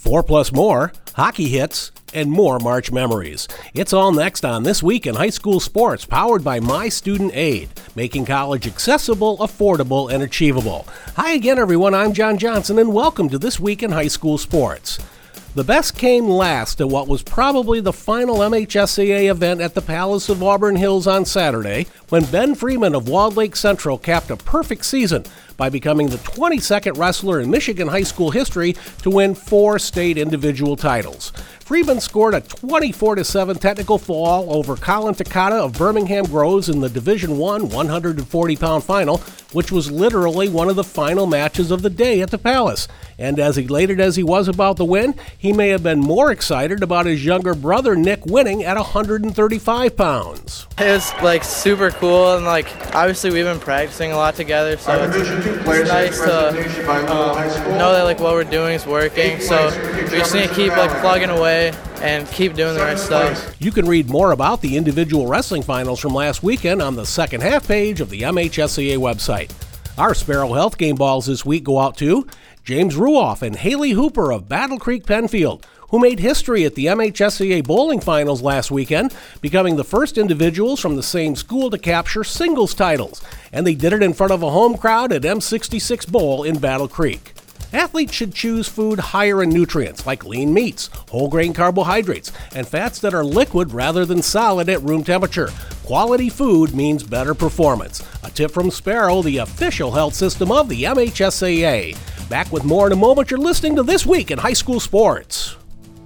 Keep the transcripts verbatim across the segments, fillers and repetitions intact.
Four plus more, hockey hits, and more March memories. It's all next on This Week in High School Sports, powered by My Student Aid, making college accessible, affordable, and achievable. Hi again, everyone. I'm John Johnson, and welcome to This Week in High School Sports. The best came last at what was probably the final M H S A A event at the Palace of Auburn Hills on Saturday, when Ben Freeman of Walled Lake Central capped a perfect season by becoming the twenty-second wrestler in Michigan high school history to win four state individual titles. Freeman scored a twenty-four to seven technical fall over Colin Takata of Birmingham Groves in the Division one one hundred forty pound final, which was literally one of the final matches of the day at the Palace. And as elated as he was about the win, he may have been more excited about his younger brother Nick winning at one hundred thirty-five pounds. It was like super cool, and like obviously we've been practicing a lot together, so it's, it's nice to um, know that like what we're doing is working. So we just need to keep like plugging away and keep doing the right stuff. You can read more about the individual wrestling finals from last weekend on the second half page of the M H S A A website. Our Sparrow Health game balls this week go out to James Ruoff and Haley Hooper of Battle Creek Penfield, who made history at the M H S A A bowling finals last weekend, becoming the first individuals from the same school to capture singles titles. And they did it in front of a home crowd at M sixty-six Bowl in Battle Creek. Athletes should choose food higher in nutrients like lean meats, whole grain carbohydrates, and fats that are liquid rather than solid at room temperature. Quality food means better performance. A tip from Sparrow, the official health system of the M H S A A. Back with more in a moment. You're listening to This Week in High School Sports.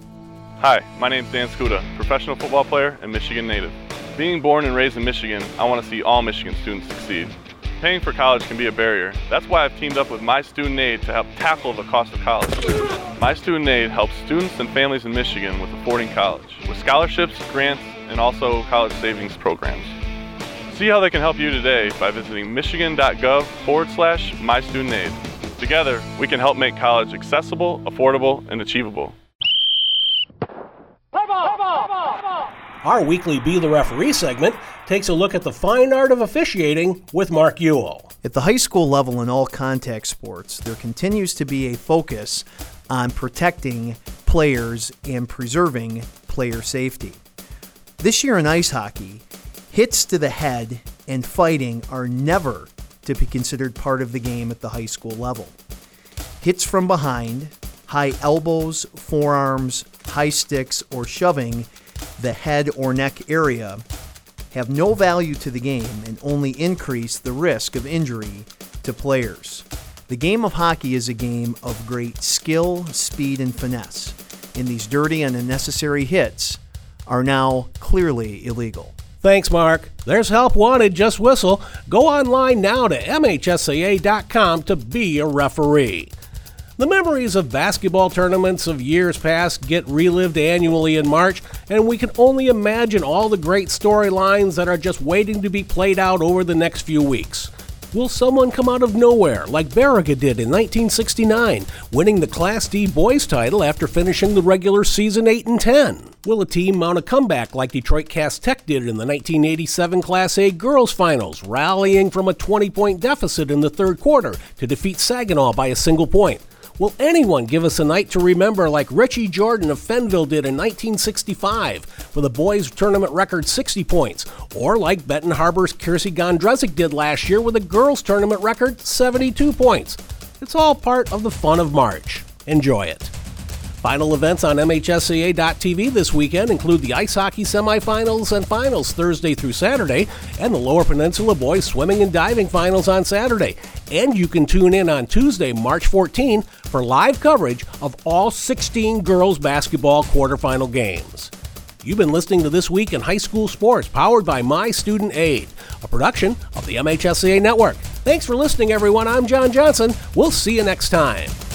Hi, my name's Dan Skuda, professional football player and Michigan native. Being born and raised in Michigan, I want to see all Michigan students succeed. Paying for college can be a barrier. That's why I've teamed up with My Student Aid to help tackle the cost of college. My Student Aid helps students and families in Michigan with affording college, with scholarships, grants, and also college savings programs. See how they can help you today by visiting michigan.gov forward slash My Student Aid. Together, we can help make college accessible, affordable, and achievable. Our weekly Be the Referee segment takes a look at the fine art of officiating with Mark Ewell. At the high school level in all contact sports, there continues to be a focus on protecting players and preserving player safety. This year in ice hockey, hits to the head and fighting are never to be considered part of the game at the high school level. Hits from behind, high elbows, forearms, high sticks, or shoving the head or neck area have no value to the game and only increase the risk of injury to players. The game of hockey is a game of great skill, speed, and finesse, and these dirty and unnecessary hits are now clearly illegal. Thanks, Mark. There's help wanted. Just whistle. Go online now to M H S A A dot com to be a referee. The memories of basketball tournaments of years past get relived annually in March, and we can only imagine all the great storylines that are just waiting to be played out over the next few weeks. Will someone come out of nowhere, like Baraga did in nineteen sixty-nine, winning the Class D boys title after finishing the regular season eight and ten? Will a team mount a comeback like Detroit Cass Tech did in the nineteen eighty-seven Class A girls finals, rallying from a twenty-point deficit in the third quarter to defeat Saginaw by a single point? Will anyone give us a night to remember like Richie Jordan of Fenville did in nineteen sixty-five with a boys tournament record sixty points, or like Benton Harbor's Kiersey Gondrezic did last year with a girls tournament record seventy-two points? It's all part of the fun of March. Enjoy it. Final events on M H S A A dot T V this weekend include the ice hockey semifinals and finals Thursday through Saturday, and the Lower Peninsula boys swimming and diving finals on Saturday. And you can tune in on Tuesday, March fourteenth, for live coverage of all sixteen girls basketball quarterfinal games. You've been listening to This Week in High School Sports, powered by My Student Aid, a production of the M H S A A Network. Thanks for listening, everyone. I'm John Johnson. We'll see you next time.